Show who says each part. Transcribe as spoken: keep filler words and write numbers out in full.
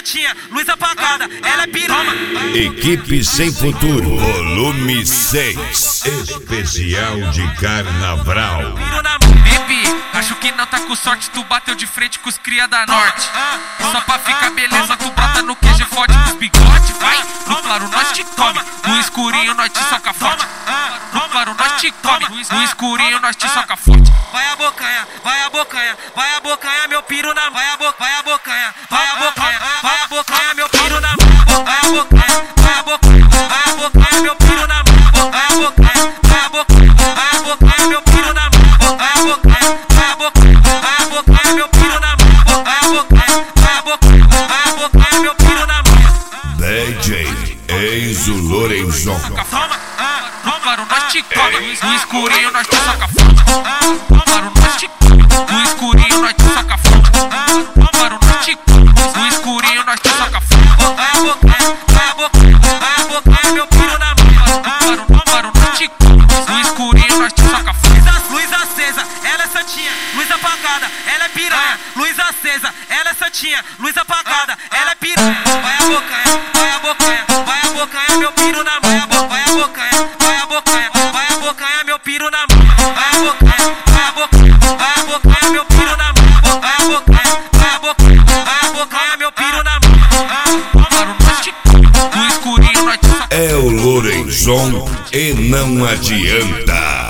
Speaker 1: santinha, luz apagada, ela é piranha.
Speaker 2: Equipe Sem Futuro, volume seis, especial de carnaval.
Speaker 3: Baby, acho que não tá com sorte, tu bateu de frente com os cria da norte. Só pra ficar beleza, tu brota no queijo e fode com os bigode, vai. No claro nós te come, no escurinho nós te soca forte. No claro nós te come, no escurinho nós te soca forte.
Speaker 1: Vai a bocanha, vai a bocanha, vai a bocanha, meu piro na vai a boca, vai a bocanha, vai a bocanha, vai a bocanha, meu piro na vai a bocanha, vai a bocanha, vai a bocanha, meu piro na vai a bocanha, vai a bocanha, vai a bocanha, meu piro na vai a bocanha, vai a bocanha, vai a bocanha, meu piro na vai a bocanha, vai a bocanha, vai a bocanha, meu piro na
Speaker 2: D J Enzo Lorenzon.
Speaker 3: No claro nós te come, no escurinho nós te soca forte. No claro nós te come, no escurinho nós te soca forte. No claro nós te come, no escurinho nós te soca forte.
Speaker 1: vai a bocanha, vai a bocanha, vai a bocanha, meu piro na
Speaker 3: No claro nós te come, no escurinho nós te soca forte.
Speaker 1: Luz acesa, ela é santinha, luz apagada, ela é piranha. Luz acesa, ela é santinha, luz apagada, ela é piranha. Vai a bocanha, vai a bocanha, vai a bocanha, meu piro na vai a bocanha, vai a bocanha, vai a bocanha, vai a bocanha, meu piro na vai a bocanha, vai a bocanha, vai a bocanha, meu piro na vai a bocanha, vai a bocanha, vai a bocanha, meu piro na
Speaker 3: Claro nós te come, no escurinho nós te soca.
Speaker 2: É o Lorenzon e não adianta.